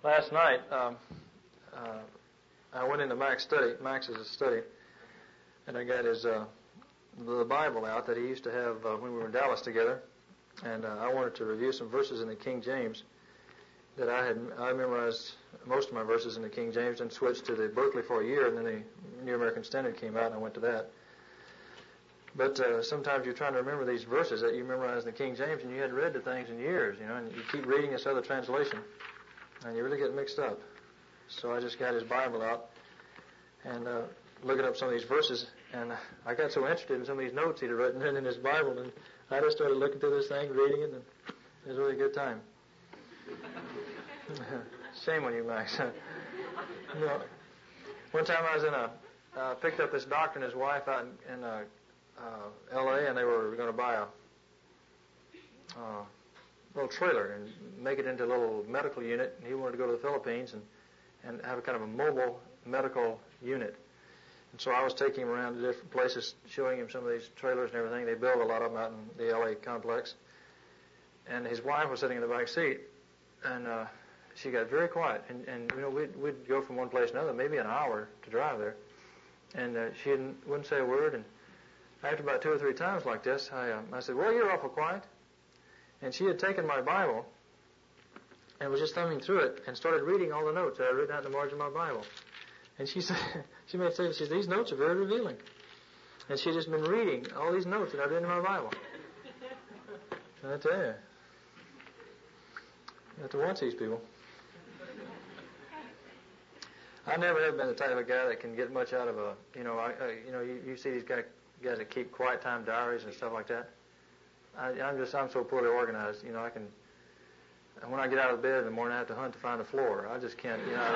Last night, I went into Max's study, and I got his the Bible out that he used to have when we were in Dallas together, and I wanted to review some verses in the King James that I memorized most of my verses in the King James and switched to the Berkeley for a year, and then the New American Standard came out, and I went to that. But sometimes you're trying to remember these verses that you memorized in the King James, and you hadn't read the things in years, and you keep reading this other translation, and you really get mixed up. So I just got his Bible out and looking up some of these verses, and I got so interested in some of these notes he'd written in his Bible, and I just started looking through this thing, reading it, and it was a really good time. Shame on you, Max. One time I was picked up this doctor and his wife out in L.A., and they were going to buy a little trailer and make it into a little medical unit, and he wanted to go to the Philippines and have a kind of a mobile medical unit. And so I was taking him around to different places, showing him some of these trailers and everything. They build a lot of them out in the L.A. complex. And his wife was sitting in the back seat, and she got very quiet. And we'd go from one place to another, maybe an hour to drive there. And she wouldn't say a word. And after about 2 or 3 times like this, I said, "Well, you're awful quiet." And she had taken my Bible and was just thumbing through it and started reading all the notes that I written out in the margin of my Bible. And she said, she made a statement, she said, "These notes are very revealing." And she had just been reading all these notes that I've written in my Bible. I tell you, you have to watch these people. I never have been the type of guy that can get much out of you see these guys that keep quiet time diaries and stuff like that. I'm so poorly organized. When I get out of bed in the morning, I have to hunt to find the floor. I just can't. I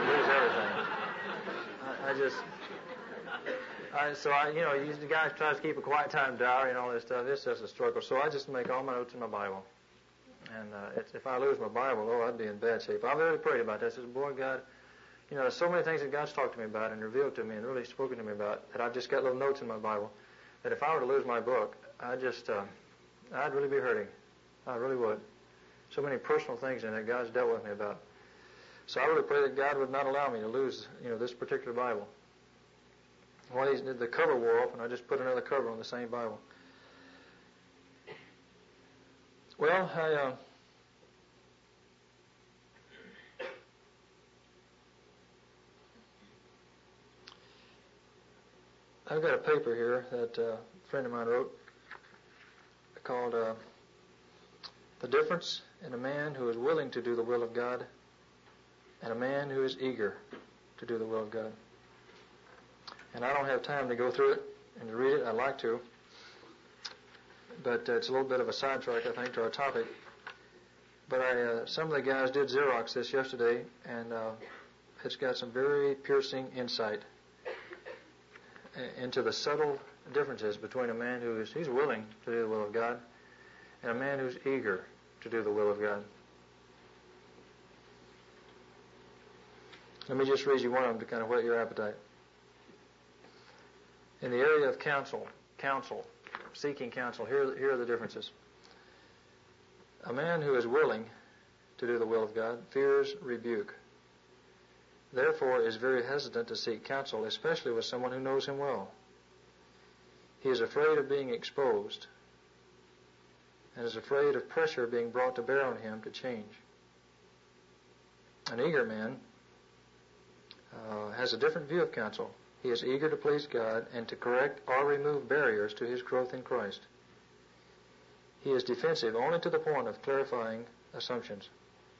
lose everything. The guy tries to keep a quiet time diary and all this stuff. It's just a struggle. So I just make all my notes in my Bible. And if I lose my Bible, I'd be in bad shape. I've really prayed about this. I said, "Boy, God, there's so many things that God's talked to me about and revealed to me and really spoken to me about that I've just got little notes in my Bible that if I were to lose my book, I'd really be hurting. I really would. So many personal things in it God's dealt with me about. So I really pray that God would not allow me to lose, this particular Bible. Well, the cover wore off, and I just put another cover on the same Bible. Well, I've got a paper here that a friend of mine wrote called "The Difference in a Man Who is Willing to Do the Will of God and a Man Who is Eager to Do the Will of God." And I don't have time to go through it and to read it. I'd like to. But it's a little bit of a sidetrack, I think, to our topic. But some of the guys did Xerox this yesterday, and it's got some very piercing insight into the subtle differences between a man he's willing to do the will of God and a man who's eager to do the will of God. Let me just read you one of them to kind of whet your appetite. In the area of counsel, seeking counsel, here are the differences. A man who is willing to do the will of God fears rebuke. Therefore is very hesitant to seek counsel, especially with someone who knows him well. He is afraid of being exposed and is afraid of pressure being brought to bear on him to change. An eager man has a different view of counsel. He is eager to please God and to correct or remove barriers to his growth in Christ. He is defensive only to the point of clarifying assumptions.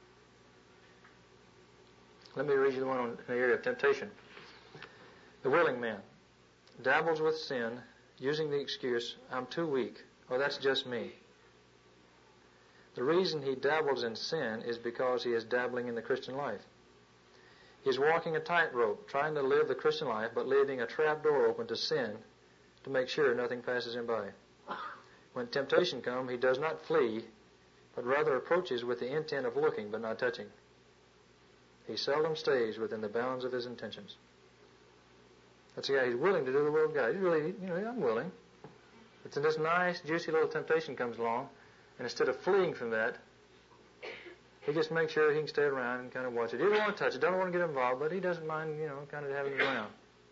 Let me read you the one in the area of temptation. The willing man dabbles with sin using the excuse, "I'm too weak," or "that's just me." The reason he dabbles in sin is because he is dabbling in the Christian life. He is walking a tightrope, trying to live the Christian life, but leaving a trap door open to sin to make sure nothing passes him by. When temptation comes, he does not flee, but rather approaches with the intent of looking but not touching. He seldom stays within the bounds of his intentions. That's a guy who's willing to do the will of God. He's really, I'm willing. But then this nice, juicy little temptation comes along, and instead of fleeing from that, He just makes sure he can stay around and kind of watch it. He doesn't want to touch it, doesn't want to get involved, but he doesn't mind, kind of having it around.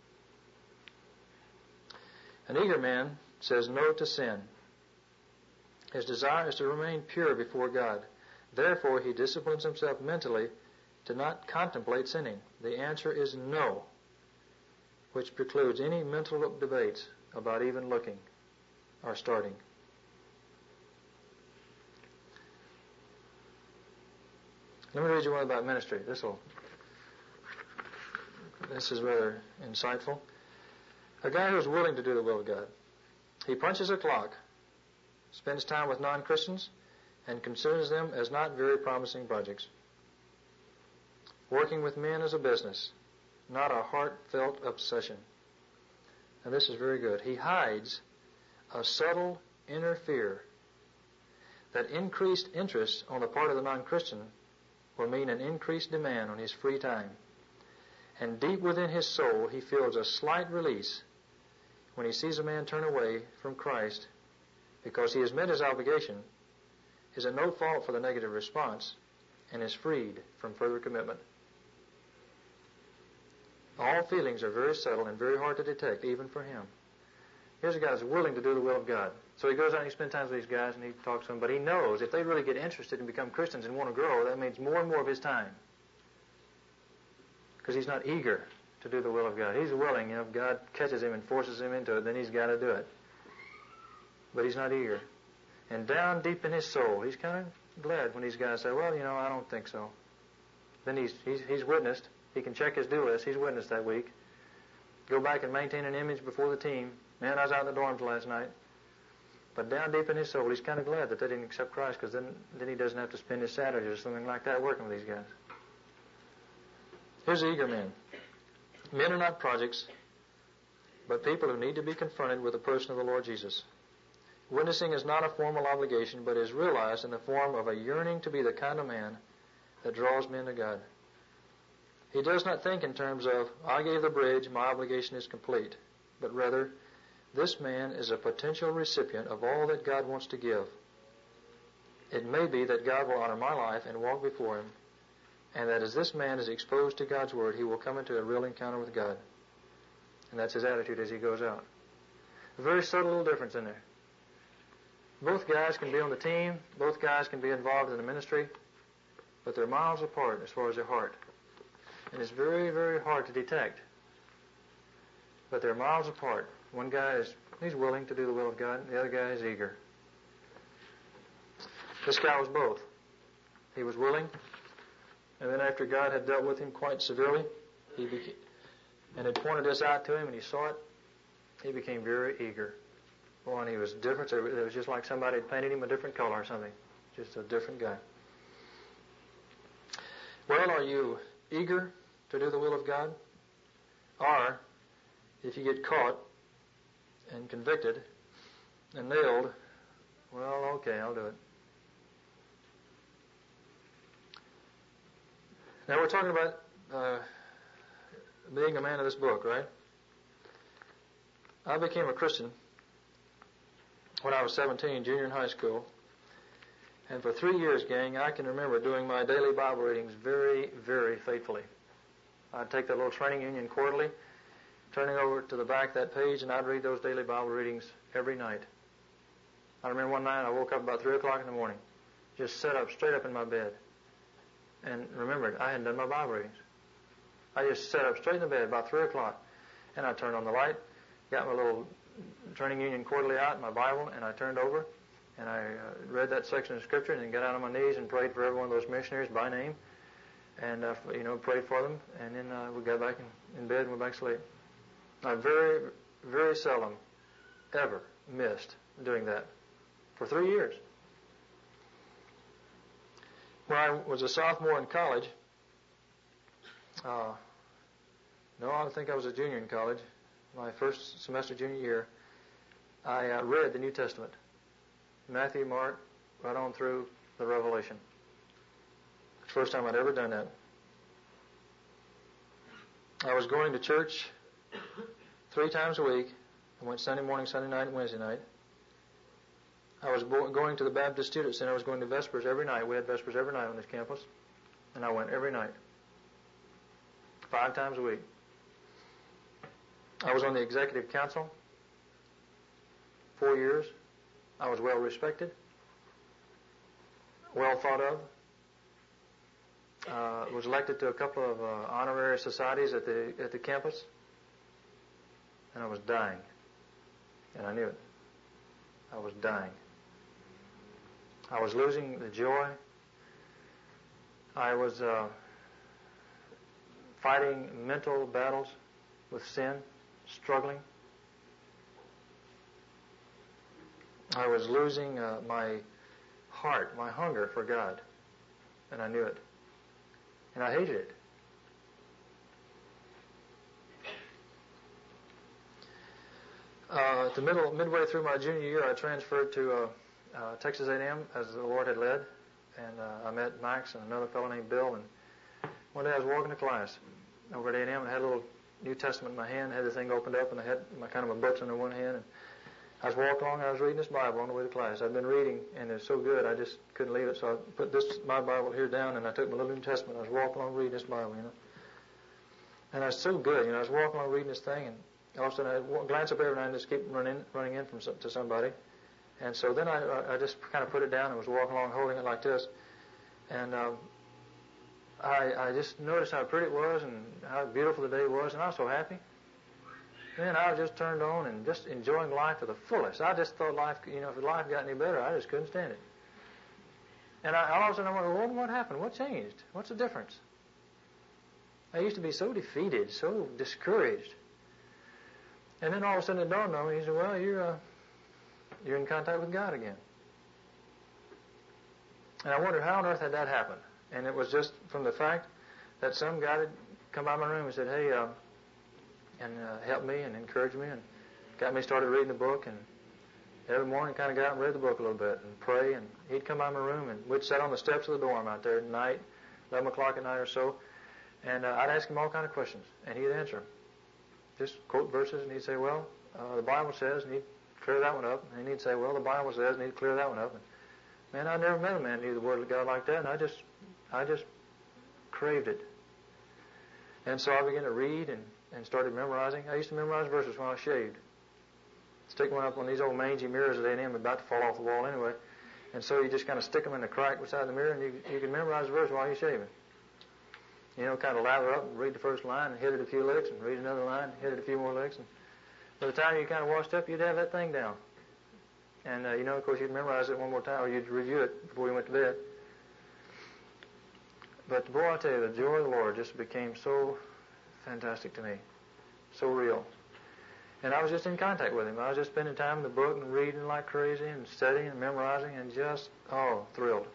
An eager man says no to sin. His desire is to remain pure before God. Therefore, he disciplines himself mentally to not contemplate sinning. The answer is no, which precludes any mental debates about even looking or starting. Let me read you one about ministry. This is rather insightful. A guy who is willing to do the will of God. He punches a clock, spends time with non-Christians, and considers them as not very promising projects. Working with men is a business, not a heartfelt obsession. And this is very good. He hides a subtle inner fear that increased interest on the part of the non-Christian will mean an increased demand on his free time. And deep within his soul, he feels a slight release when he sees a man turn away from Christ because he has met his obligation, is at no fault for the negative response, and is freed from further commitment. All feelings are very subtle and very hard to detect, even for him. Here's a guy who's willing to do the will of God. So he goes out and he spends time with these guys and he talks to them, but he knows if they really get interested and become Christians and want to grow, that means more and more of his time. Because he's not eager to do the will of God. He's willing, if God catches him and forces him into it, then he's got to do it. But he's not eager. And down deep in his soul, he's kind of glad when these guys say, well, I don't think so. Then he's witnessed. He can check his due list. He's witnessed that week. Go back and maintain an image before the team. Man, I was out in the dorms last night. But down deep in his soul, he's kind of glad that they didn't accept Christ, because then he doesn't have to spend his Saturdays or something like that working with these guys. Here's the eager man. Men are not projects, but people who need to be confronted with the person of the Lord Jesus. Witnessing is not a formal obligation, but is realized in the form of a yearning to be the kind of man that draws men to God. He does not think in terms of, I gave the bridge, my obligation is complete, but rather, this man is a potential recipient of all that God wants to give. It may be that God will honor my life and walk before him, and that as this man is exposed to God's Word, he will come into a real encounter with God. And that's his attitude as he goes out. A very subtle little difference in there. Both guys can be on the team, both guys can be involved in the ministry, but they're miles apart as far as their heart. And it's very, very hard to detect. But they're miles apart. One guy he's willing to do the will of God, and the other guy is eager. This guy was both. He was willing, and then after God had dealt with him quite severely, and had pointed this out to him, and he saw it, he became very eager. Well, and he was different. It was just like somebody had painted him a different color or something. Just a different guy. Well, are you eager to do the will of God? Or, if you get caught and convicted and nailed, well, okay, I'll do it. Now, we're talking about being a man of this book, right? I became a Christian when I was 17, junior in high school. And for 3 years, gang, I can remember doing my daily Bible readings very, very faithfully. I'd take that little Training Union Quarterly, turning over to the back of that page, and I'd read those daily Bible readings every night. I remember one night I woke up about 3 o'clock in the morning, just sat up straight up in my bed, and remembered I hadn't done my Bible readings. I just sat up straight in the bed about 3 o'clock, and I turned on the light, got my little Training Union Quarterly out, my Bible, and I turned over, and I read that section of Scripture, and then got out on my knees and prayed for every one of those missionaries by name, and prayed for them, and then we got back in bed and went back to sleep. I very, very seldom ever missed doing that for 3 years. When I was a sophomore in college, no, I think I was a junior in college, my first semester junior year, I read the New Testament, Matthew, Mark, right on through the Revelation. It's the first time I'd ever done that. I was going to church 3 times a week. I went Sunday morning, Sunday night, and Wednesday night. I was going to the Baptist Student Center. I was going to Vespers every night. We had Vespers every night on this campus. And I went every night. 5 times a week. I was on the executive council 4 years. I was well respected, well thought of. Was elected to a couple of honorary societies at the campus. And I was dying. And I knew it. I was dying. I was losing the joy. I was fighting mental battles with sin, struggling. I was losing my heart, my hunger for God. And I knew it. And I hated it. Midway through my junior year, I transferred to Texas A&M as the Lord had led, and I met Max and another fellow named Bill. And one day I was walking to class over at A&M, and I had a little New Testament in my hand, had the thing opened up, and I had my kind of my books under one hand. And I was walking along, and I was reading this Bible on the way to class. I'd been reading, and it was so good, I just couldn't leave it. So I put my Bible here down, and I took my little New Testament. I was walking along reading this Bible, And I was so good, I was walking along reading this thing, and all of a sudden I'd glance up every now and just keep running in to somebody. And so then I just kind of put it down and was walking along holding it like this. And I just noticed how pretty it was and how beautiful the day was, and I was so happy. Then I was just turned on and just enjoying life to the fullest. I just thought life, if life got any better, I just couldn't stand it. And all of a sudden I wondered, well, what happened? What changed? What's the difference? I used to be so defeated, so discouraged. And then all of a sudden it dawned on me. He said, well, you're in contact with God again. And I wondered how on earth had that happened. And it was just from the fact that some guy had come by my room and said, hey, helped me and encouraged me and got me started reading the book. And every morning kind of got out and read the book a little bit and pray. And he'd come by my room and we'd sit on the steps of the dorm out there at night, 11 o'clock at night or so. And I'd ask him all kind of questions, and he'd answer them. Just quote verses, and he'd say, well, the Bible says, and he'd clear that one up. And he'd say, well, the Bible says, and he'd clear that one up. And man, I never met a man who knew the Word of God like that, and I just craved it. And so I began to read and started memorizing. I used to memorize verses when I was shaved. Stick one up on these old mangy mirrors at A&M, about to fall off the wall anyway. And so you just kind of stick them in the crack beside the mirror, and you can memorize the verse while you're shaving. Kind of lather up and read the first line and hit it a few licks and read another line, hit it a few more licks. And by the time you kind of washed up, you'd have that thing down. And, of course, you'd memorize it one more time or you'd review it before you went to bed. But, boy, I tell you, the joy of the Lord just became so fantastic to me, so real. And I was just in contact with Him. I was just spending time in the book and reading like crazy and studying and memorizing and just, thrilled.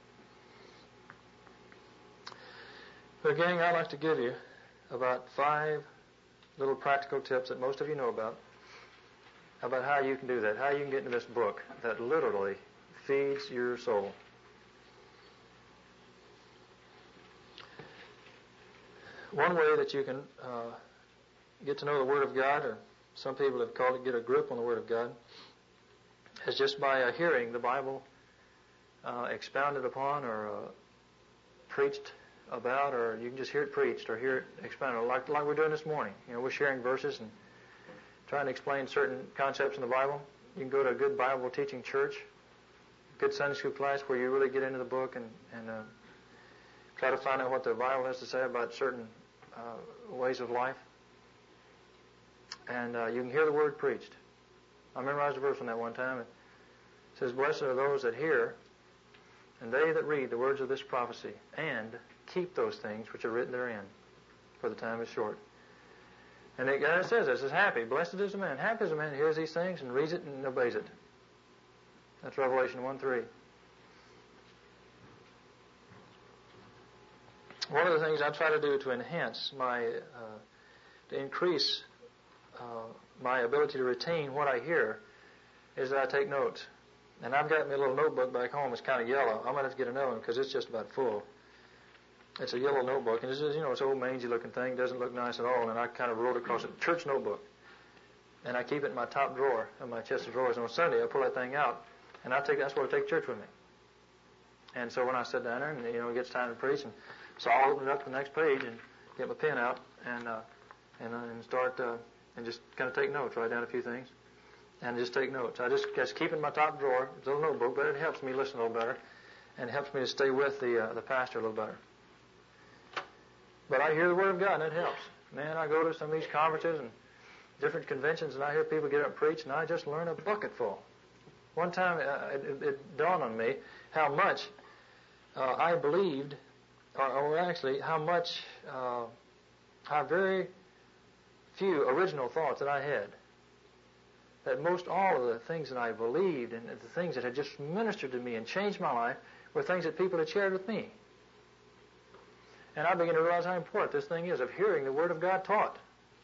But, gang, I'd like to give you about 5 little practical tips that most of you know about how you can do that, how you can get into this book that literally feeds your soul. One way that you can get to know the Word of God, or some people have called it get a grip on the Word of God, is just by hearing the Bible expounded upon or preached about, or you can just hear it preached or hear it expounded, like we're doing this morning. We're sharing verses and trying to explain certain concepts in the Bible. You can go to a good Bible teaching church, good Sunday school class where you really get into the book and try to find out what the Bible has to say about certain ways of life. And you can hear the Word preached. I memorized a verse on that one time. It says, blessed are those that hear, and they that read the words of this prophecy, and keep those things which are written therein, for the time is short. And it says this, it's happy. Blessed is the man. Happy is the man who hears these things and reads it and obeys it. That's Revelation 1:3. One of the things I try to do to enhance to increase my ability to retain what I hear is that I take notes. And I've got me a little notebook back home. It's kind of yellow. I'm going to have to get another one because it's just about full. It's a yellow notebook, and it's just, it's an old mangy-looking thing. It doesn't look nice at all, and I kind of wrote across it, church notebook. And I keep it in my top drawer of my chest of drawers. And on Sunday, I pull that thing out, And that's where I take church with me. And so when I sit down there and, it gets time to preach, and so I'll open it up to the next page and get my pen out and start and just kind of take notes, write down a few things, and just take notes. I just keep it in my top drawer. It's a little notebook, but it helps me listen a little better, and it helps me to stay with the pastor a little better. But I hear the Word of God, and it helps. Man, I go to some of these conferences and different conventions, and I hear people get up and preach, and I just learn a bucketful. One time, it dawned on me how much I believed, or actually how very few original thoughts that I had. That most all of the things that I believed and the things that had just ministered to me and changed my life were things that people had shared with me. And I began to realize how important this thing is of hearing the Word of God taught.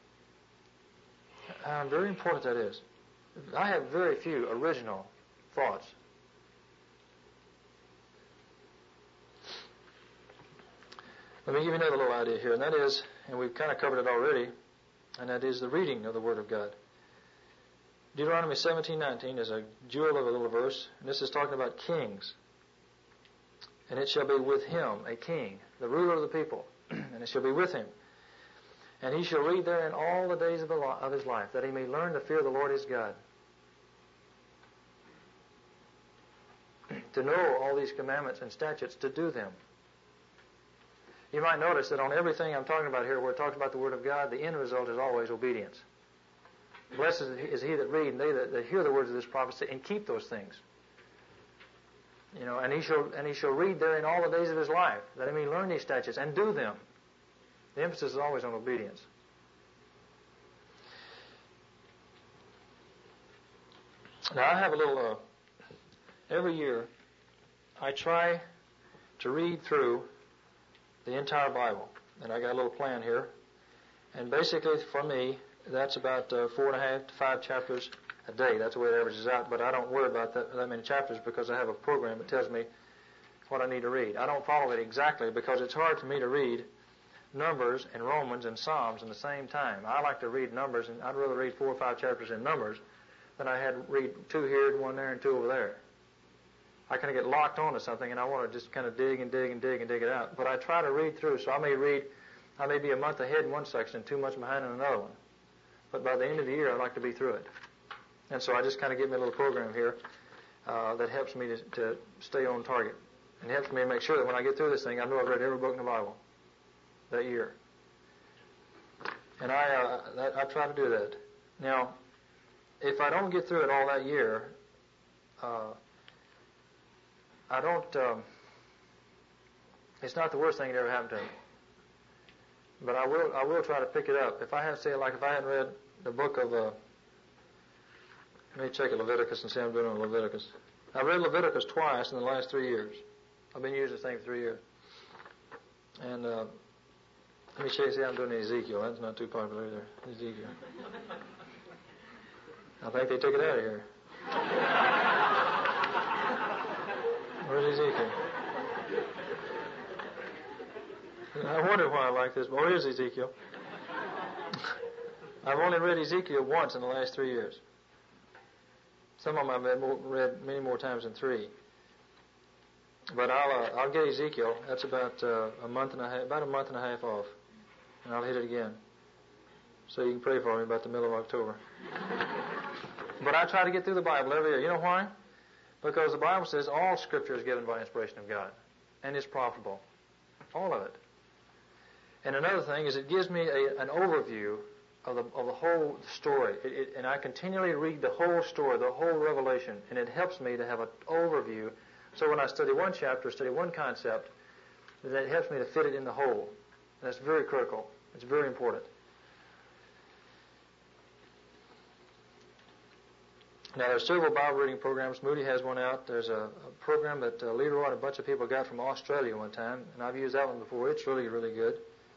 How very important that is. I have very few original thoughts. Let me give you another little idea here, and that is, and we've kind of covered it already, and that is the reading of the Word of God. Deuteronomy 17:19 is a jewel of a little verse, and this is talking about kings. And it shall be with him, a king, the ruler of the people, and it shall be with him. And he shall read therein all the days of his life, that he may learn to fear the Lord his God. To know all these commandments and statutes, to do them. You might notice that on everything I'm talking about here, where it talks about the Word of God, the end result is always obedience. Blessed is he that read, and they that hear the words of this prophecy, and keep those things. And he shall read therein all the days of his life, that he may learn these statutes and do them. The emphasis is always on obedience. Now I have a little. Every year, I try to read through the entire Bible, and I got a little plan here. And basically, for me, that's about 4.5 to 5 chapters a day. That's the way it averages out, but I don't worry about that many chapters because I have a program that tells me what I need to read. I don't follow it exactly because it's hard for me to read Numbers and Romans and Psalms in the same time. I like to read Numbers, and I'd rather read 4 or 5 chapters in Numbers than I had read 2 here, 1 there, and 2 over there. I kind of get locked onto something, and I want to just kind of dig and dig and dig and dig it out. But I try to read through, so I may be a month ahead in one section and 2 months behind in another one. But by the end of the year, I like to be through it. And so I just kind of get me a little program here that helps me to stay on target. And helps me to make sure that when I get through this thing, I know I've read every book in the Bible that year. And I try to do that. Now, if I don't get through it all that year, I don't. It's not the worst thing that ever happened to me. But I will try to pick it up. If I have, say, like if I hadn't read the book of, let me check Leviticus and see how I'm doing on Leviticus. I've read Leviticus twice in the last 3 years. I've been using this thing for 3 years. And let me check and see how I'm doing in Ezekiel. That's not too popular either. Ezekiel. I think they took it out of here. Where's Ezekiel? I wonder why I like this. But here's Ezekiel. I've only read Ezekiel once in the last 3 years. Some of them I've read many more times than 3. But I'll get Ezekiel. That's about a month and a half off, and I'll hit it again. So you can pray for me about the middle of October. But I try to get through the Bible every year. You know why? Because the Bible says all Scripture is given by inspiration of God, and is profitable, all of it. And another thing is it gives me an overview of the whole story. And I continually read the whole story, the whole revelation, and it helps me to have an overview. So when I study one chapter, study one concept, that helps me to fit it in the whole. And that's very critical. It's very important. Now, there's several Bible reading programs. Moody has one out. There's a program that Leroy and a bunch of people got from Australia one time, and I've used that one before. It's really, really good.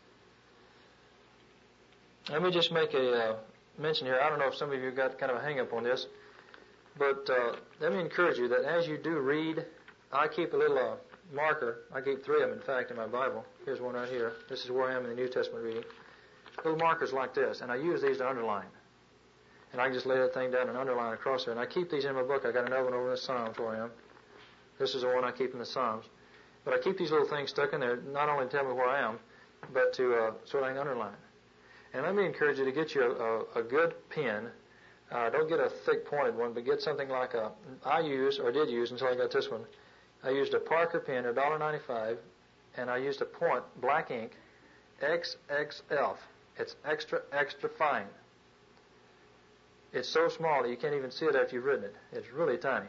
Let me just make a mention here. I don't know if some of you got kind of a hang-up on this, but let me encourage you that as you do read, I keep a little marker. I keep 3 of them, in fact, in my Bible. Here's one right here. This is where I am in the New Testament reading. Little markers like this, and I use these to underline. And I can just lay that thing down and underline across there. And I keep these in my book. I got another one over in the Psalms where I am. This is the one I keep in the Psalms. But I keep these little things stuck in there, not only to tell me where I am, but to so I can underline. And let me encourage you to get you a good pen. Don't get a thick pointed one, but get something like I did use until I got this one. I used a Parker pen, $1.95, and I used a point, black ink, XXL. It's extra, extra fine. It's so small that you can't even see it after you've written it. It's really tiny.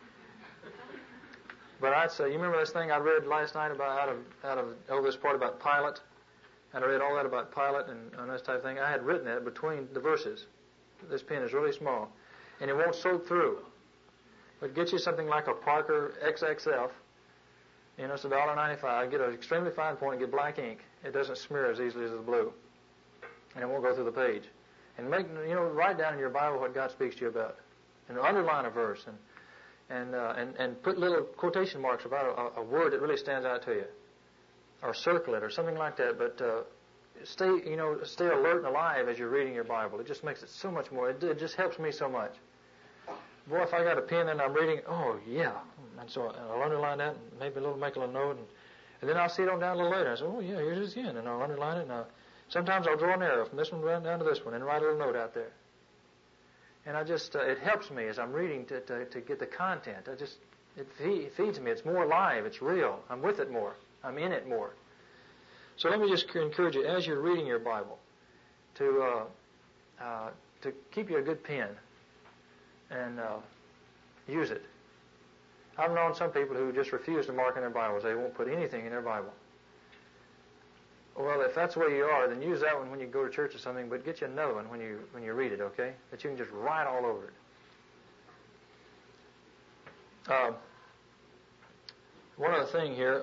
But I'd say, you remember this thing I read last night about out of this part about Pilate? And I read all that about Pilate and this type of thing. I had written that between the verses. This pen is really small, and it won't soak through. But get you something like a Parker XXL. You know, it's $1.95. Get an extremely fine point and get black ink. It doesn't smear as easily as the blue, and it won't go through the page. And write down in your Bible what God speaks to you about, and underline a verse, and put little quotation marks about a word that really stands out to you, or circle it, or something like that. But stay alert and alive as you're reading your Bible. It just makes it so much more. It just helps me so much. Boy, if I got a pen and I'm reading, oh yeah, and so I'll underline that, and maybe make a little note, and then I'll see it on down a little later. I say, oh yeah, here's it again, and I'll underline it. And sometimes I'll draw an arrow from this one down to this one, and write a little note out there. And I just it helps me as I'm reading to get the content. It feeds me. It's more alive. It's real. I'm with it more. I'm in it more. So let me just encourage you, as you're reading your Bible, to keep you a good pen and use it. I've known some people who just refuse to mark in their Bibles. They won't put anything in their Bible. Well, if that's the way you are, then use that one when you go to church or something, but get you another one when you read it, okay? That you can just write all over it. One other thing here.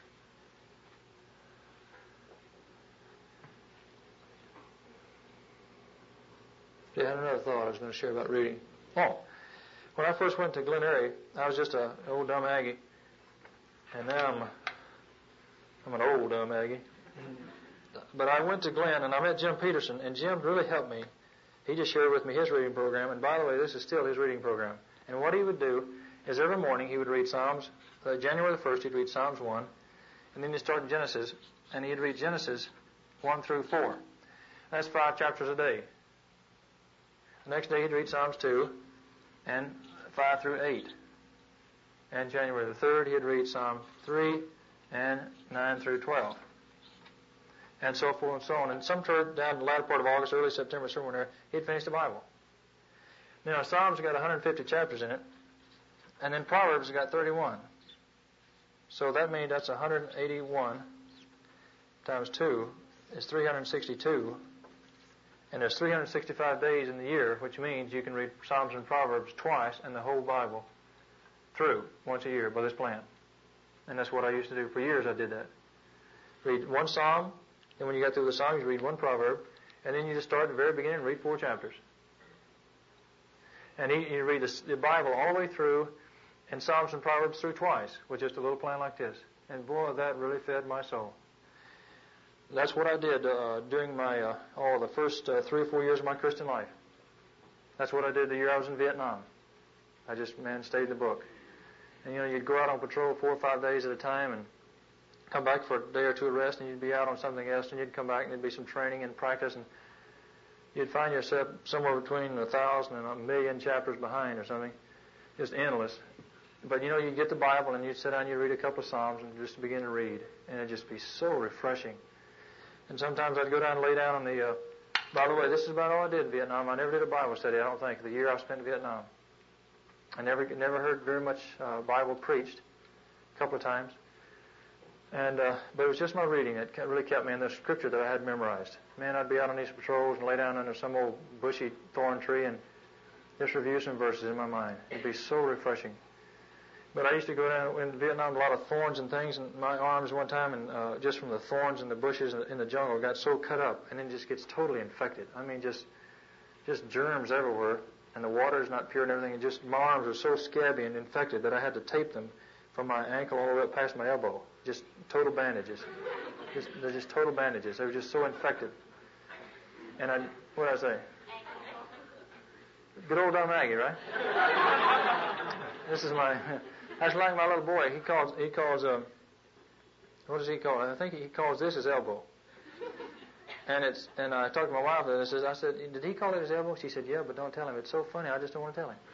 I had another thought I was going to share about reading. Oh, when I first went to Glen Eyrie, I was just an old dumb Aggie, and now I'm an old dumb Aggie. But I went to Glen and I met Jim Peterson, and Jim really helped me. He just shared with me his reading program, and by the way, this is still his reading program. And what he would do is every morning he would read Psalms. January the 1st, he'd read Psalms 1, and then he'd start in Genesis, and he'd read Genesis 1 through 4. That's 5 chapters a day. The next day he'd read Psalms 2 and 5 through 8. And January the 3rd, he'd read Psalm 3 and 9 through 12. And so forth and so on. And sometime down the latter part of August, early September, somewhere there, he'd finish the Bible. Now, Psalms got 150 chapters in it, and then Proverbs got 31. So that means that's 181 times 2 is 362. And there's 365 days in the year, which means you can read Psalms and Proverbs twice and the whole Bible through once a year by this plan. And that's what I used to do. For years I did that. Read one Psalm, then when you got through the Psalms, you read one Proverb, and then you just start at the very beginning and read 4 chapters. And you read the Bible all the way through, and Psalms and Proverbs through twice, with just a little plan like this. And boy, that really fed my soul. That's what I did during my the first 3 or 4 years of my Christian life. That's what I did the year I was in Vietnam. I just, stayed in the book. And, you'd go out on patrol 4 or 5 days at a time and come back for a day or two of rest, and you'd be out on something else, and you'd come back and there'd be some training and practice, and you'd find yourself somewhere between 1,000 and 1,000,000 chapters behind or something. Just endless. But, you'd get the Bible and you'd sit down and you'd read a couple of Psalms and just begin to read. And it'd just be so refreshing. And sometimes I'd go down and lay down on the... by the way, this is about all I did in Vietnam. I never did a Bible study, I don't think, the year I spent in Vietnam. I never heard very much Bible preached. A couple of times. And but it was just my reading that really kept me in the scripture that I had memorized. I'd be out on these patrols and lay down under some old bushy thorn tree and just review some verses in my mind. It'd be so refreshing. But I used to go down in Vietnam, a lot of thorns and things, and my arms one time, and just from the thorns and the bushes in the jungle, got so cut up, and then just gets totally infected. Just germs everywhere, and the water is not pure and everything. And just my arms were so scabby and infected that I had to tape them from my ankle all the way up past my elbow. Just total bandages. They're just total bandages. They were just so infected. And what did I say? Good old dumb Aggie, right? This is that's like my little boy. He calls, what does he call it? I think he calls this his elbow. And I talked to my wife about this. I said, did he call it his elbow? She said, yeah, but don't tell him. It's so funny. I just don't want to tell him.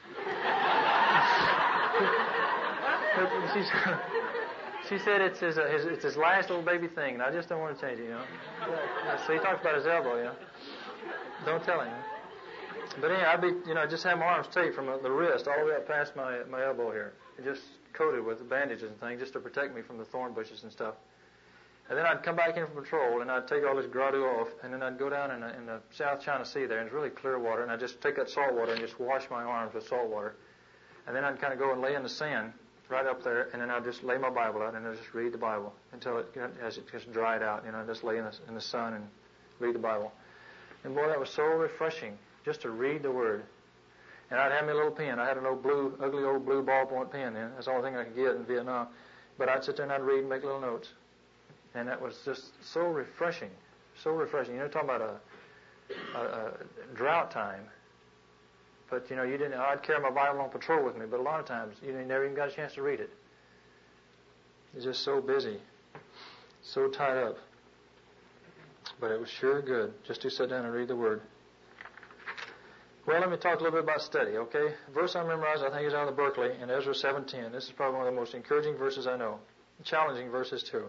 She said it's his last little baby thing, and I just don't want to change it, So he talks about his elbow, Don't tell him. But anyway, I just have my arms taped from the wrist all the way up past my elbow here. Just coated with bandages and things just to protect me from the thorn bushes and stuff. And then I'd come back in from patrol, and I'd take all this gradu off, and then I'd go down in the South China Sea there, and it's really clear water, and I'd just take that salt water and just wash my arms with salt water. And then I'd kind of go and lay in the sand right up there, and then I'd just lay my Bible out, and I'd just read the Bible until it gets dried out. Just lay in the sun and read the Bible. And boy, that was so refreshing, just to read the Word. And I'd have me a little pen. I had an ugly old blue ballpoint pen. That's the only thing I could get in Vietnam. But I'd sit there and I'd read and make little notes. And that was just so refreshing. So refreshing. Talking about a drought time. But, I'd carry my Bible on patrol with me, but a lot of times, you never even got a chance to read it. It's just so busy, so tied up. But it was sure good just to sit down and read the Word. Well, let me talk a little bit about study, okay? The verse I memorized, I think, is out of the Berkeley in Ezra 7:10. This is probably one of the most encouraging verses I know. Challenging verses, too.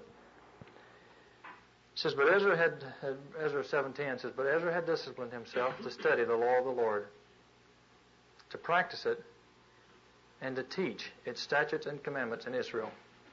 It says, Ezra 7:10 says, but Ezra had disciplined himself to study the law of the Lord, to practice it, and to teach its statutes and commandments in Israel.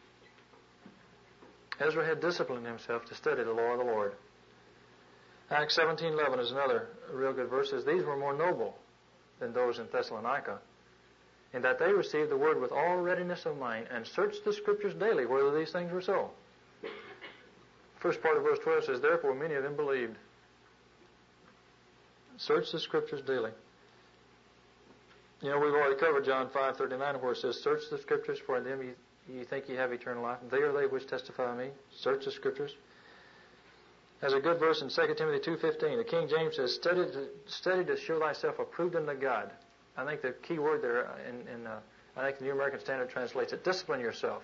Ezra had disciplined himself to study the law of the Lord. Acts 17:11 is another real good verse. It says, these were more noble than those in Thessalonica, in that they received the word with all readiness of mind and searched the Scriptures daily whether these things were so. First part of verse 12 says, therefore many of them believed. Search the Scriptures daily. We've already covered John 5:39 where it says, search the Scriptures, for in them you think you have eternal life. They are they which testify of me. Search the Scriptures. There's a good verse in 2 Timothy 2:15. The King James says, study to show thyself approved unto God. I think the key word there, I think the New American Standard translates it, discipline yourself.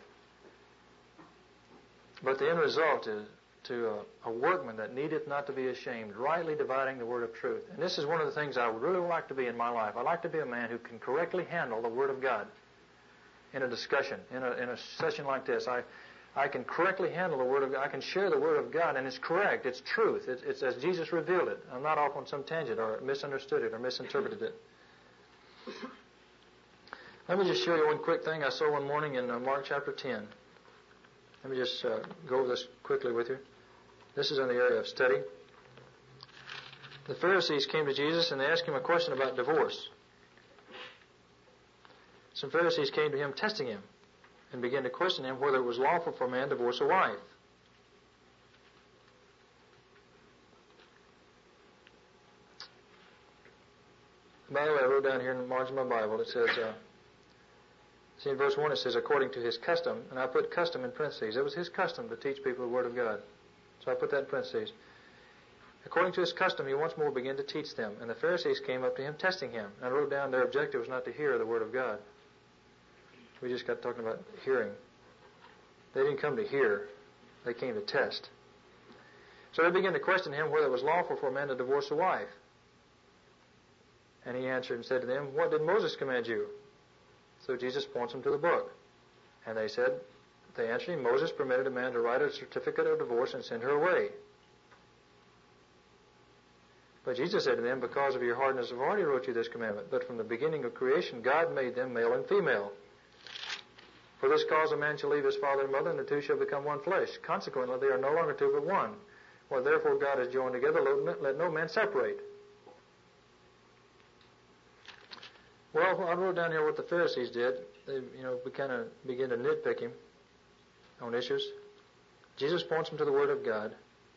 But the end result is to a workman that needeth not to be ashamed, rightly dividing the word of truth. And this is one of the things I would really like to be in my life. I'd like to be a man who can correctly handle the Word of God in a discussion, in a session like this. I can correctly handle the Word of God. I can share the Word of God, and it's correct. It's truth. It's as Jesus revealed it. I'm not off on some tangent or misunderstood it or misinterpreted it. Let me just show you one quick thing I saw one morning in Mark chapter 10. Let me just go over this quickly with you. This is in the area of study. The Pharisees came to Jesus and they asked him a question about divorce. Some Pharisees came to him testing him and began to question him whether it was lawful for a man to divorce a wife. By the way, I wrote down here in the margin of my Bible, it says, see in verse 1 it says, according to his custom, and I put custom in parentheses. It was his custom to teach people the Word of God. So I put that in parentheses. According to his custom, he once more began to teach them, and the Pharisees came up to him, testing him. And I wrote down their objective was not to hear the Word of God. We just got talking about hearing. They didn't come to hear. They came to test. So they began to question him whether it was lawful for a man to divorce a wife. And he answered and said to them, what did Moses command you? So Jesus points them to the book. And they answered him, Moses permitted a man to write a certificate of divorce and send her away. But Jesus said to them, because of your hardness I've already wrote you this commandment. But from the beginning of creation, God made them male and female. For this cause a man shall leave his father and mother, and the two shall become one flesh. Consequently, they are no longer two but one. Well, therefore God has joined together, let no man separate. Well, I wrote down here what the Pharisees did. They, we kind of began to nitpick him on issues. Jesus points them to the Word of God.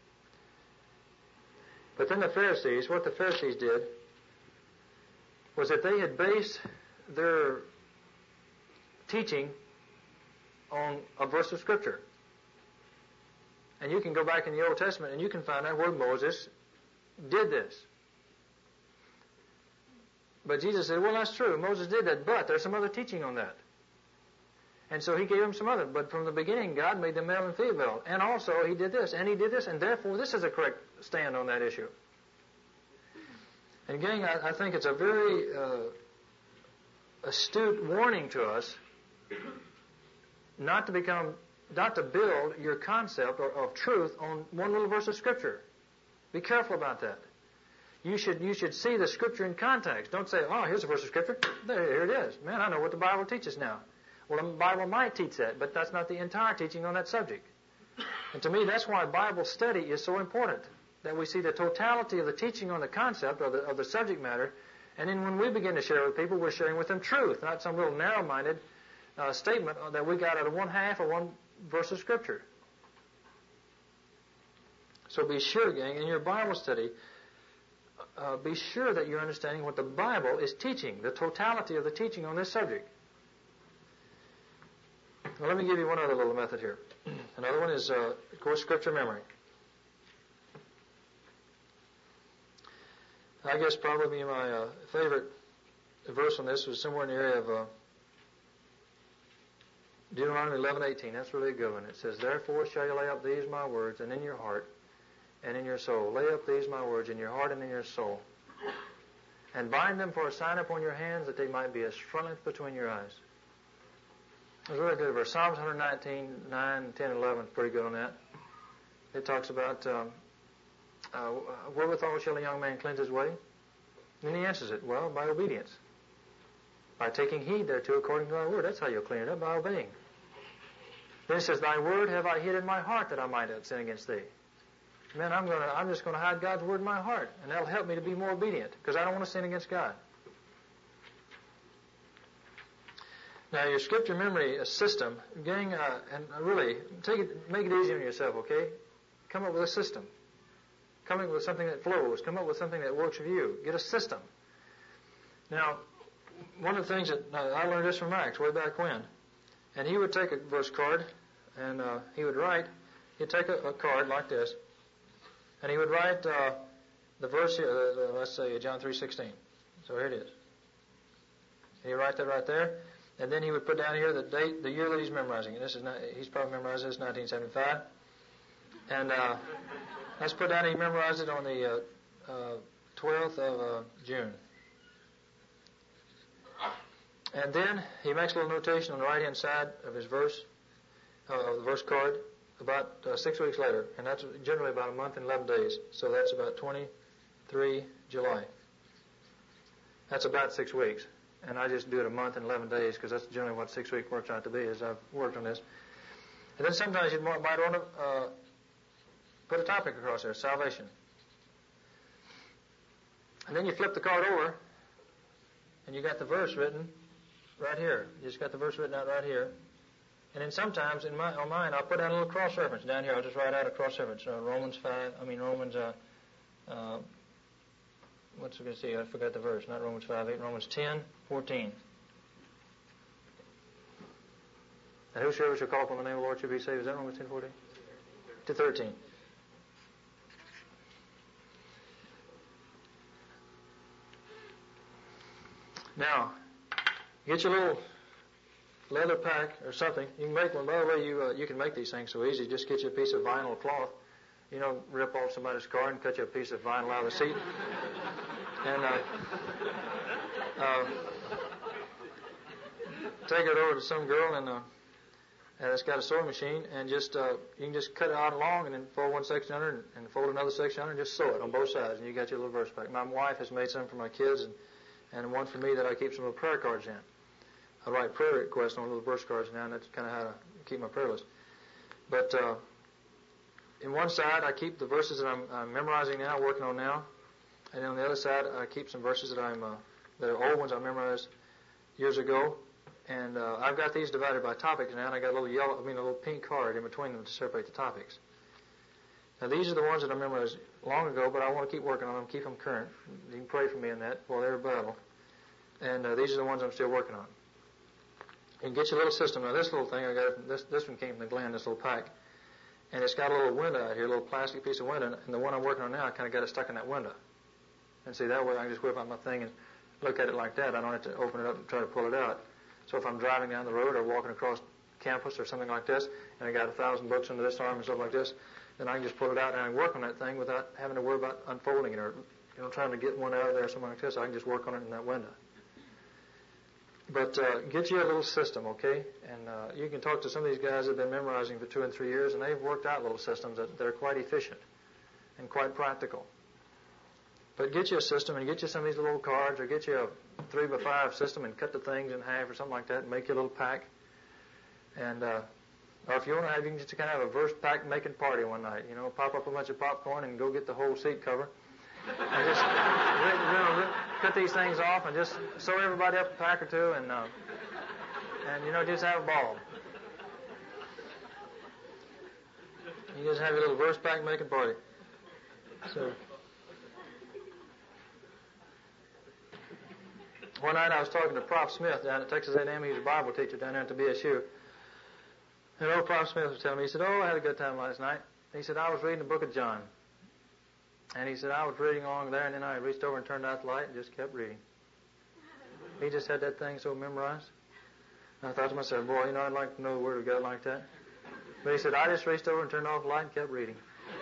But then what the Pharisees did was that they had based their teaching on a verse of Scripture. And you can go back in the Old Testament and you can find out where Moses did this. But Jesus said, well, that's true. Moses did that, but there's some other teaching on that. And so he gave them some other. But from the beginning, God made them male and female. And also, he did this, and he did this, and therefore this is a correct stand on that issue. And again, I think it's a very astute warning to us not to build your concept of truth on one little verse of Scripture. Be careful about that. You should see the Scripture in context. Don't say, oh, here's a verse of Scripture. Here it is. Man, I know what the Bible teaches now. Well, the Bible might teach that, but that's not the entire teaching on that subject. And to me, that's why Bible study is so important, that we see the totality of the teaching on the concept of the subject matter, and then when we begin to share with people, we're sharing with them truth, not some little narrow-minded statement that we got out of one half or one verse of Scripture. So be sure, gang, in your Bible study, be sure that you're understanding what the Bible is teaching, the totality of the teaching on this subject. Well, let me give you one other little method here. Another one is, of course, Scripture memory. I guess probably my favorite verse on this was somewhere in the area of Deuteronomy 11:18. That's really a good one. It says, therefore shall you lay up these my words and in your heart and in your soul. Lay up these my words in your heart and in your soul. And bind them for a sign upon your hands, that they might be a frontlets between your eyes. It's a really good verse. Psalms 119, 9, 10, 11 is pretty good on that. It talks about, wherewithal shall a young man cleanse his way? And he answers it, well, by obedience. By taking heed thereto according to thy word. That's how you'll clean it up, by obeying. Then it says, thy word have I hid in my heart, that I might not sin against thee. Man, I'm just going to hide God's word in my heart, and that'll help me to be more obedient, because I don't want to sin against God. Now, your Scripture memory system, gang, and really, make it easy on yourself, okay? Come up with a system. Come up with something that flows. Come up with something that works for you. Get a system. Now, one of the things that I learned this from Max way back when, and he would take a verse card, and he would write, he'd take a card like this, and he would write the verse here, let's say John 3:16. So here it is. He'd write that right there. And then he would put down here the date, the year that he's memorizing. And he's probably memorized this 1975. And let's put down he memorized it on the 12th of June. And then he makes a little notation on the right-hand side of his verse, of the verse card, about 6 weeks later. And that's generally about a month and 11 days. So that's about 23 July. That's about 6 weeks. And I just do it a month and 11 days, because that's generally what 6 week works out to be, as I've worked on this. And then sometimes you might want to put a topic across there, salvation. And then you flip the card over, and you got the verse written right here. You just got the verse written out right here. And then sometimes on mine, I'll put down a little cross reference down here. I'll just write out a cross reference. Romans, what's it going to say? I forgot the verse. Not Romans 5:8. Romans 10:14. And whosoever shall call upon the name of the Lord shall be saved. Is that Romans 10:14? To 13. Now, get your little leather pack or something. You can make one. By the way, you can make these things so easy. Just get you a piece of vinyl cloth. Rip off somebody's car and cut you a piece of vinyl out of the seat. And take it over to some girl and it's got a sewing machine, and just you can just cut it out long and then fold one section under and fold another section under and just sew it on both sides, and you got your little verse pack. My wife has made some for my kids and one for me that I keep some little prayer cards in. I write prayer requests on little verse cards now, and that's kind of how to keep my prayer list. But in one side, I keep the verses that I'm memorizing now, working on now. And on the other side, I keep some verses that that are old ones I memorized years ago. And I've got these divided by topics now, and I got a little pink card in between them to separate the topics. Now, these are the ones that I memorized long ago, but I want to keep working on them, keep them current. You can pray for me in that while they're battle. And these are the ones I'm still working on. You can get your little system. Now, this little thing, I got this one came from the Glen, this little pack. And it's got a little window out here, a little plastic piece of window, and the one I'm working on now, I kind of got it stuck in that window. And see, that way I can just whip out my thing and look at it like that. I don't have to open it up and try to pull it out. So if I'm driving down the road or walking across campus or something like this, and I got 1,000 books under this arm and stuff like this, then I can just pull it out and I can work on that thing without having to worry about unfolding it or trying to get one out of there or something like this. I can just work on it in that window. But get you a little system, okay? And you can talk to some of these guys that have been memorizing for 2 and 3 years, and they've worked out little systems that are quite efficient and quite practical. But get you a system and get you some of these little cards, or get you a 3x5 system and cut the things in half or something like that and make you a little pack. And or if you want to have, you can just kind of have a verse pack making party one night. Pop up a bunch of popcorn and go get the whole seat cover. And just cut these things off and just sew everybody up a pack or two and just have a ball. You just have your little verse pack making party. So one night I was talking to Prof. Smith down at Texas A&M. He's a Bible teacher down there at the BSU. And old Prof. Smith was telling me, he said, I had a good time last night. He said, I was reading the book of John. And he said, I was reading along there, and then I reached over and turned out the light and just kept reading. He just had that thing so memorized. And I thought to myself, boy, I'd like to know the Word of God like that. But he said, I just reached over and turned off the light and kept reading.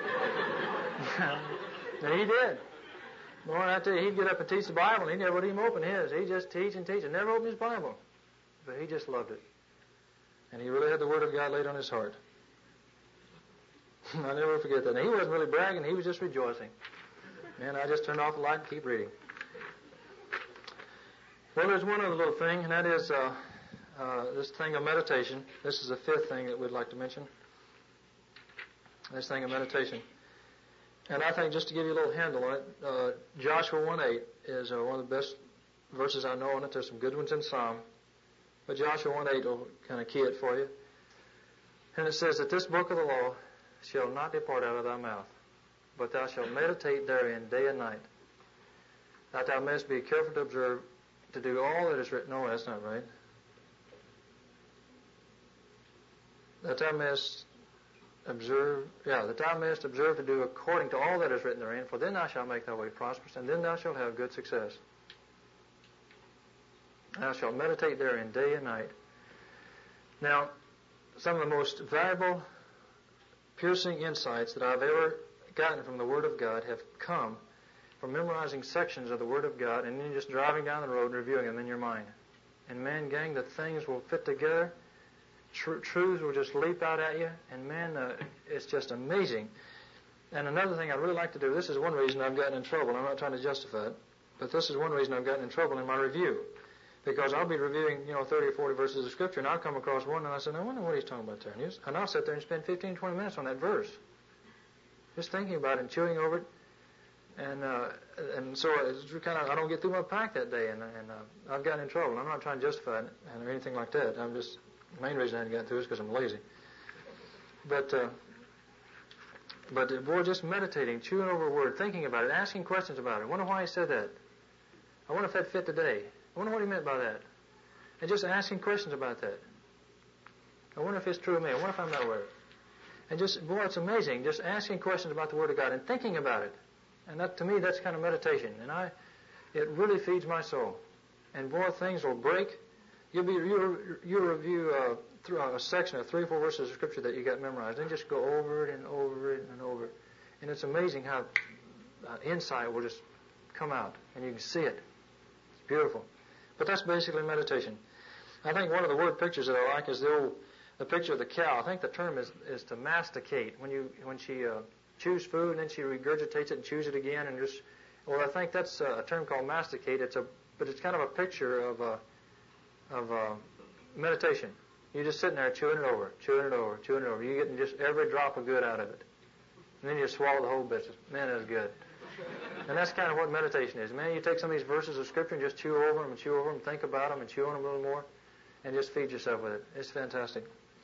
And he did. Boy, I tell you, he'd get up and teach the Bible, and he never would even open his. He'd just teach and teach and never open his Bible. But he just loved it. And he really had the Word of God laid on his heart. I'll never forget that. And he wasn't really bragging. He was just rejoicing. And I just turned off the light and keep reading. Well, there's one other little thing, and that is this thing of meditation. This is the fifth thing that we'd like to mention. This thing of meditation. And I think just to give you a little handle on it, Joshua 1:8 is one of the best verses I know on it. There's some good ones in Psalm. But Joshua 1:8 will kind of key it for you. And it says that this book of the law shall not depart out of thy mouth, but thou shalt meditate therein day and night, that thou mayest be careful to observe, to do all that is written. No, that's not right. That thou mayest observe to do according to all that is written therein, for then thou shalt make thy way prosperous, and then thou shalt have good success. Thou shalt meditate therein day and night. Now, some of the most valuable, piercing insights that I've ever gotten from the Word of God have come from memorizing sections of the Word of God and then just driving down the road and reviewing them in your mind. And man, gang, the things will fit together. Truths will just leap out at you. And man, it's just amazing. And another thing I'd really like to do, this is one reason I've gotten in trouble. I'm not trying to justify it, but this is one reason I've gotten in trouble in my review. Because I'll be reviewing, 30 or 40 verses of Scripture, and I'll come across one, and I say, I wonder what he's talking about there. And I'll sit there and spend 15, 20 minutes on that verse. Just thinking about it and chewing over it. And so it's kind of, I don't get through my pack that day, and I've gotten in trouble. I'm not trying to justify it or anything like that. The main reason I haven't gotten through is because I'm lazy. But boy, just meditating, chewing over a word, thinking about it, asking questions about it. I wonder why he said that. I wonder if that fit today. I wonder what he meant by that. And just asking questions about that. I wonder if it's true of me. I wonder if I'm that way. And just, boy, it's amazing. Just asking questions about the Word of God and thinking about it. And that, to me, that's kind of meditation. And it really feeds my soul. And boy, things will break. You'll review through a section of 3 or 4 verses of Scripture that you got memorized, and just go over it and over it and over it. And it's amazing how insight will just come out, and you can see it. It's beautiful. But that's basically meditation. I think one of the word pictures that I like is the picture of the cow. I think the term is to masticate. When she chews food and then she regurgitates it and chews it again and just. Well, I think that's a term called masticate. But it's kind of a picture of meditation. You're just sitting there chewing it over. You're getting just every drop of good out of it, and then you swallow the whole business. Man, that's good. And that's kind of what meditation is. Man, you take some of these verses of Scripture and just chew over them, think about them, and chew on them a little more, and just feed yourself with it. It's fantastic.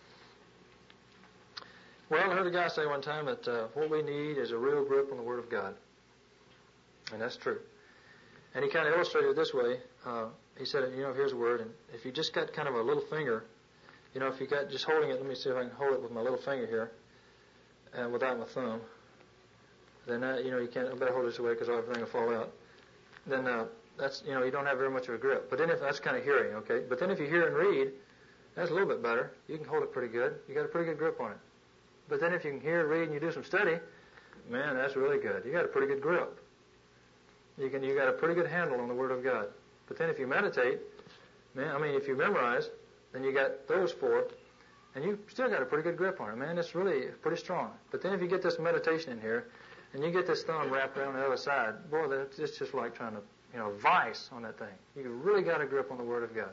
Well, I heard a guy say one time that what we need is a real grip on the Word of God. And that's true. And he kind of illustrated it this way. He said, here's a word, and if you just got kind of a little finger, if you got just holding it, let me see if I can hold it with my little finger here, and without my thumb. Then, you can't, I better hold this away because everything will fall out. Then, that's, you don't have very much of a grip. But then if that's kind of hearing, okay? But then if you hear and read, that's a little bit better. You can hold it pretty good. You got a pretty good grip on it. But then if you can hear and read and you do some study, man, that's really good. You got a pretty good grip. You got a pretty good handle on the Word of God. But then if you meditate, if you memorize, then you got those 4, and you still got a pretty good grip on it, man. It's really pretty strong. But then if you get this meditation in here, and you get this thumb wrapped around the other side, boy, it's just like trying to, vice on that thing. You really got a grip on the Word of God.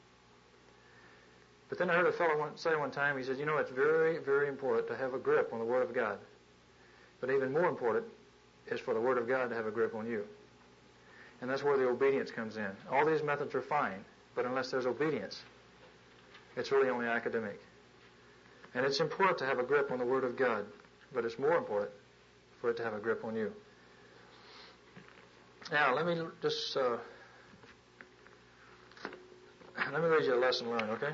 But then I heard a fellow say one time, he said, it's very, very important to have a grip on the Word of God. But even more important is for the Word of God to have a grip on you. And that's where the obedience comes in. All these methods are fine, but unless there's obedience, it's really only academic. And it's important to have a grip on the Word of God, but it's more important for it to have a grip on you. Now, let me just let me read you a lesson learned, okay?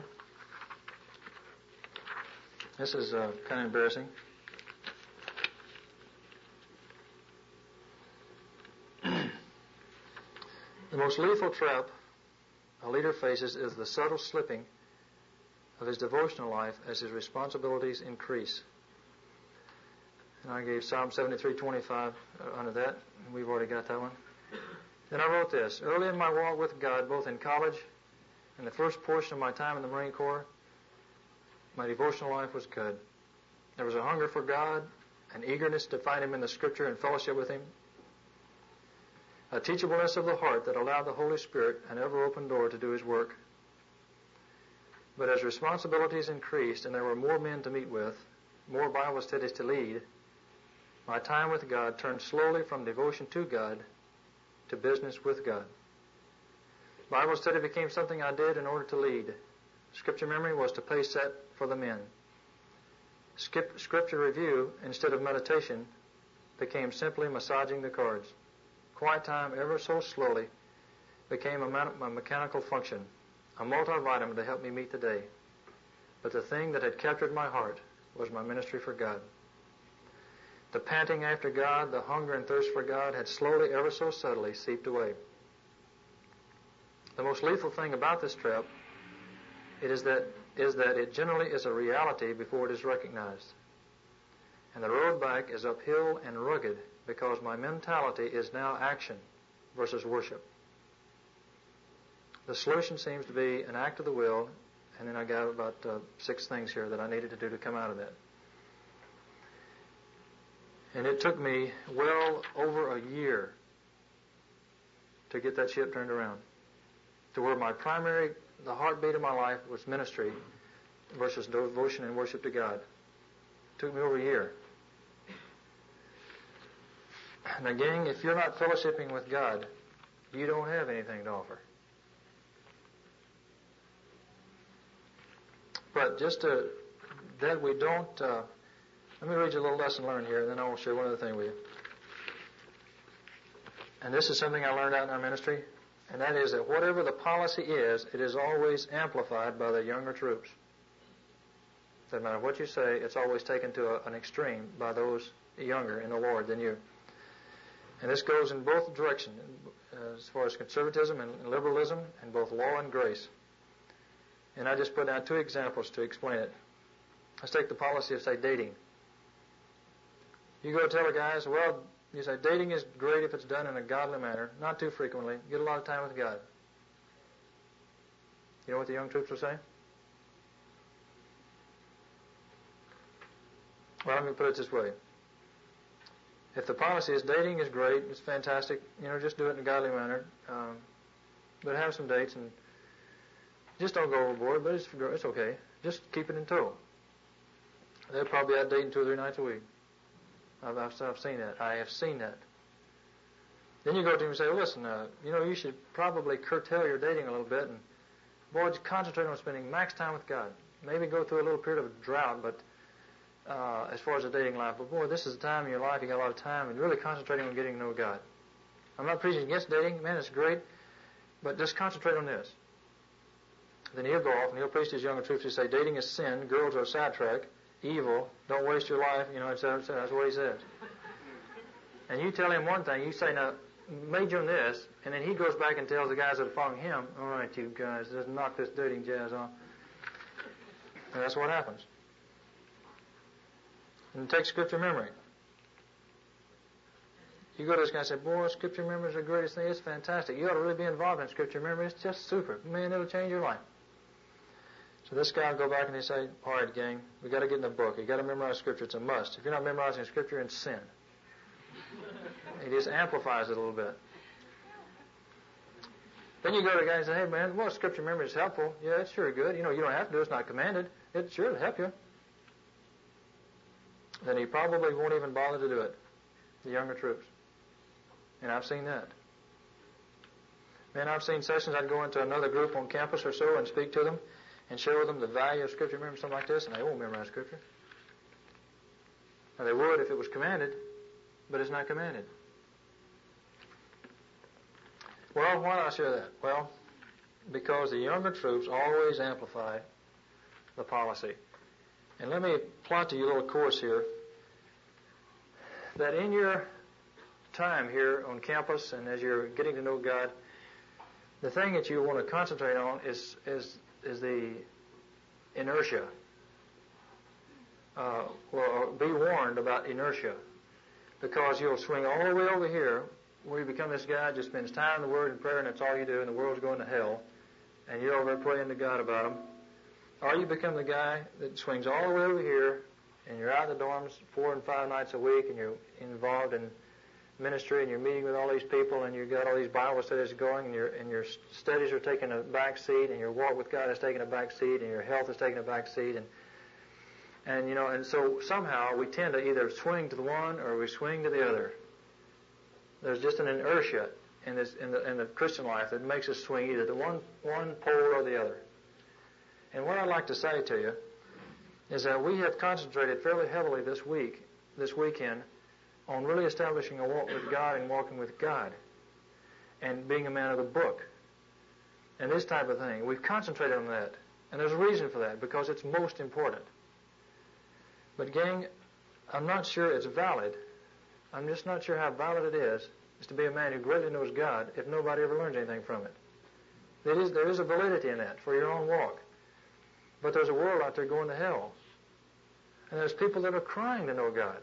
This is kind of embarrassing. The most lethal trap a leader faces is the subtle slipping of his devotional life as his responsibilities increase. And I gave Psalm 73:25 under that, and we've already got that one. Then I wrote this: early in my walk with God, both in college and the first portion of my time in the Marine Corps, my devotional life was good. There was a hunger for God, an eagerness to find Him in the Scripture and fellowship with Him, a teachableness of the heart that allowed the Holy Spirit an ever-open door to do His work. But as responsibilities increased and there were more men to meet with, more Bible studies to lead, my time with God turned slowly from devotion to God to business with God. Bible study became something I did in order to lead. Scripture memory was to pay set for the men. Scripture review, instead of meditation, became simply massaging the cards. Quiet time, ever so slowly, became a mechanical function, a multivitamin to help me meet the day. But the thing that had captured my heart was my ministry for God. The panting after God, the hunger and thirst for God had slowly, ever so subtly, seeped away. The most lethal thing about this trap is that it generally is a reality before it is recognized. And the road back is uphill and rugged because my mentality is now action versus worship. The solution seems to be an act of the will, and then I got about 6 things here that I needed to do to come out of that. And it took me well over a year to get that ship turned around, to where the heartbeat of my life was ministry versus devotion and worship to God. It took me over a year. Now, gang, if you're not fellowshipping with God, you don't have anything to offer. But just that we don't... let me read you a little lesson learned here, and then I will share one other thing with you. And this is something I learned out in our ministry, and that is that whatever the policy is, it is always amplified by the younger troops. Doesn't matter what you say, it's always taken to an extreme by those younger in the Lord than you. And this goes in both directions, as far as conservatism and liberalism, and both law and grace. And I just put down 2 examples to explain it. Let's take the policy of, say, dating. You go tell the guys, well, you say, dating is great if it's done in a godly manner, not too frequently. Get a lot of time with God. You know what the young troops will say? Well, let me put it this way. If the policy is dating is great, it's fantastic, just do it in a godly manner, but have some dates and just don't go overboard, but it's okay. Just keep it in tow. They'll probably be out dating 2 or 3 nights a week. I've seen that. I have seen that. Then you go to him and say, well, listen, you should probably curtail your dating a little bit and, boy, just concentrate on spending max time with God. Maybe go through a little period of drought, but as far as the dating life, but boy, this is the time in your life you got a lot of time and really concentrating on getting to know God. I'm not preaching against dating. Man, it's great, but just concentrate on this. Then he'll go off and he'll preach to his younger troops and say, dating is sin, girls are a sidetrack, evil, don't waste your life, etc., etc. That's what he says. And you tell him one thing, you say, now, made you on this, and then he goes back and tells the guys that are following him, all right, you guys, let's knock this dating jazz off. And that's what happens. And take scripture memory. You go to this guy and say, boy, scripture memory is the greatest thing. It's fantastic. You ought to really be involved in scripture memory. It's just super. Man, it'll change your life. So this guy will go back and he'll say, all right, gang, we got to get in the book. You got to memorize scripture. It's a must. If you're not memorizing scripture, you're in sin. He just amplifies it a little bit. Then you go to the guy and say, hey, man, well, scripture memory is helpful. Yeah, it's sure good. You know, you don't have to do it. It's not commanded. It's sure to help you. Then he probably won't even bother to do it, the younger troops. And I've seen that. Man, I've seen sessions I'd go into another group on campus or so and speak to them and share with them the value of scripture memory, something like this, and they won't memorize scripture. Now, they would if it was commanded, but it's not commanded. Well, why do I share that? Well, because the younger troops always amplify the policy. And let me plot to you a little course here that in your time here on campus and as you're getting to know God, the thing that you want to concentrate on is the inertia. Well, be warned about inertia, because you'll swing all the way over here where you become this guy who just spends time in the Word and prayer, and that's all you do, and the world's going to hell, and you're over there praying to God about them. Or you become the guy that swings all the way over here, and you're out in the dorms 4 and 5 nights a week, and you're involved in ministry, and you're meeting with all these people, and you've got all these Bible studies going, and your studies are taking a back seat, and your walk with God is taking a back seat, and your health is taking a back seat, and so somehow we tend to either swing to the one or we swing to the other. There's just an inertia in the Christian life that makes us swing either to one pole or the other. And what I'd like to say to you is that we have concentrated fairly heavily this weekend, on really establishing a walk with God and walking with God and being a man of the book and this type of thing. We've concentrated on that. And there's a reason for that, because it's most important. But gang, I'm not sure it's valid. I'm just not sure how valid it is to be a man who greatly knows God if nobody ever learns anything from it. There is a validity in that for your own walk. But there's a world out there going to hell. And there's people that are crying to know God.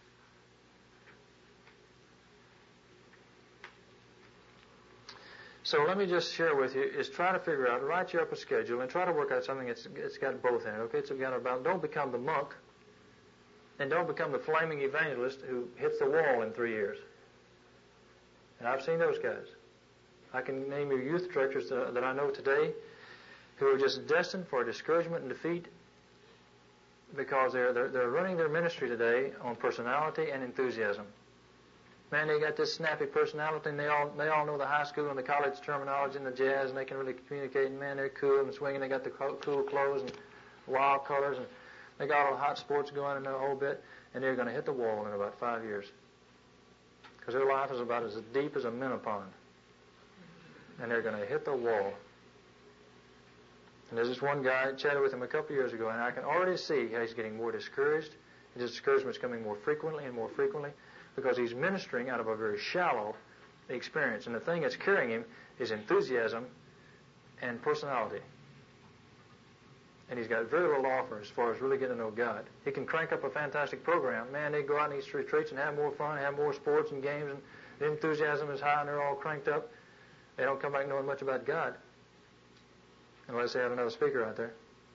So let me just share with you, is try to figure out, write you up a schedule and try to work out something that's got both in it, okay? It's got about, don't become the monk and don't become the flaming evangelist who hits the wall in 3 years. And I've seen those guys. I can name you youth directors that I know today who are just destined for discouragement and defeat because they're running their ministry today on personality and enthusiasm. Man, they got this snappy personality, and they all know the high school and the college terminology and the jazz, and they can really communicate. And man, they're cool and swinging. They got the cool clothes and wild colors, and they got all the hot sports going and the whole bit. And they're going to hit the wall in about 5 years, because their life is about as deep as a minnow pond, and they're going to hit the wall. And there's this one guy, I chatted with him a couple years ago, and I can already see how he's getting more discouraged. His discouragement's coming more frequently and more frequently, because he's ministering out of a very shallow experience. And the thing that's carrying him is enthusiasm and personality. And he's got very little to offer as far as really getting to know God. He can crank up a fantastic program. Man, they go out in these retreats and have more fun, have more sports and games, and the enthusiasm is high and they're all cranked up. They don't come back knowing much about God, unless they have another speaker out there.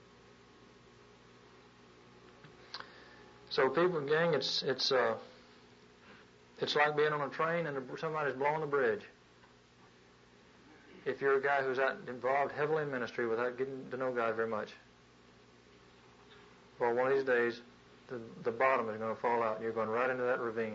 So people, gang, it's like being on a train and somebody's blowing the bridge. If you're a guy who's involved heavily in ministry without getting to know God very much, well, one of these days, the bottom is going to fall out and you're going right into that ravine.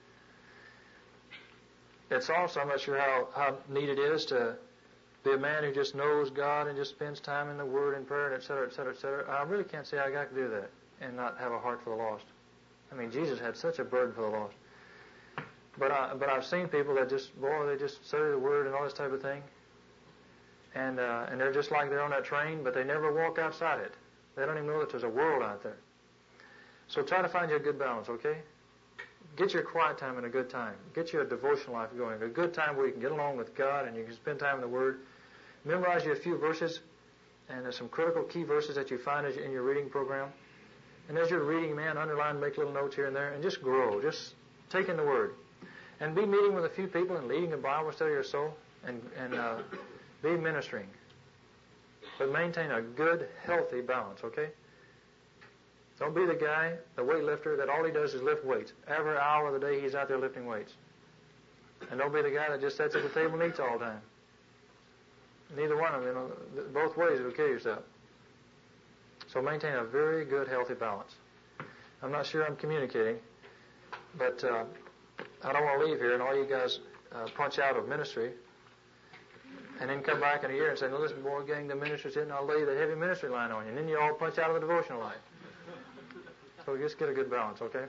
It's also, I'm not sure how neat it is to be a man who just knows God and just spends time in the Word and prayer and et cetera, et cetera, et cetera. I really can't say how a guy can do that and not have a heart for the lost. I mean, Jesus had such a burden for the lost. But I've seen people that they just study the Word and all this type of thing, and they're just like they're on that train, but they never walk outside it. They don't even know that there's a world out there. So try to find you a good balance, okay? get your quiet time in a good time. Get your devotional life going. A good time where you can get along with God and you can spend time in the Word. Memorize you a few verses, and there's some critical key verses that you find in your reading program. And as you're reading, man, underline, make little notes here and there, and just grow. Just take in the Word. And be meeting with a few people and leading a Bible study or so, and be ministering. But maintain a good, healthy balance, okay? Don't be the guy, the weightlifter, that all he does is lift weights. Every hour of the day he's out there lifting weights. And don't be the guy that just sits at the table and eats all the time. Neither one of them, both ways will kill yourself. So maintain a very good, healthy balance. I'm not sure I'm communicating, but I don't want to leave here and all you guys punch out of ministry and then come back in a year and say, no, listen, boy, gang, the minister's hitting, I'll lay the heavy ministry line on you. And then you all punch out of the devotional life. So just get a good balance, okay?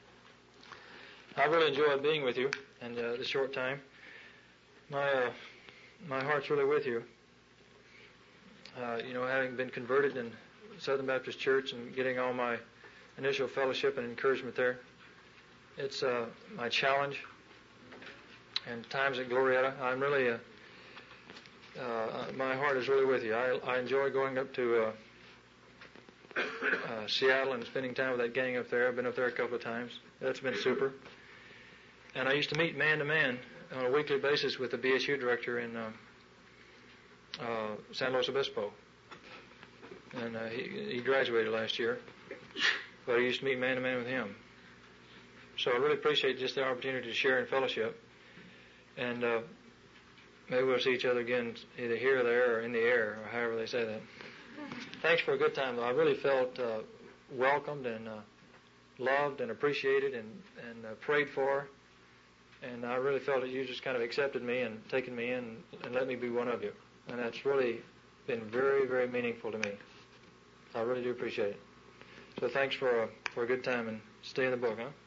I really enjoyed being with you and this short time. My heart's really with you. Having been converted in Southern Baptist Church and getting all my initial fellowship and encouragement there, it's my challenge. And times at Glorieta, I'm really, my heart is really with you. I enjoy going up to Seattle and spending time with that gang up there. I've been up there a couple of times. That's been super. And I used to meet man to man on a weekly basis with the BSU director in San Luis Obispo. And he graduated last year. But I used to meet man to man with him. So I really appreciate just the opportunity to share in fellowship. And maybe we'll see each other again either here or there or in the air or however they say that. Thanks for a good time, though. I really felt welcomed and loved and appreciated and prayed for. And I really felt that you just kind of accepted me and taken me in and let me be one of you. And that's really been very, very meaningful to me. I really do appreciate it. So thanks for a good time and stay in the book, huh?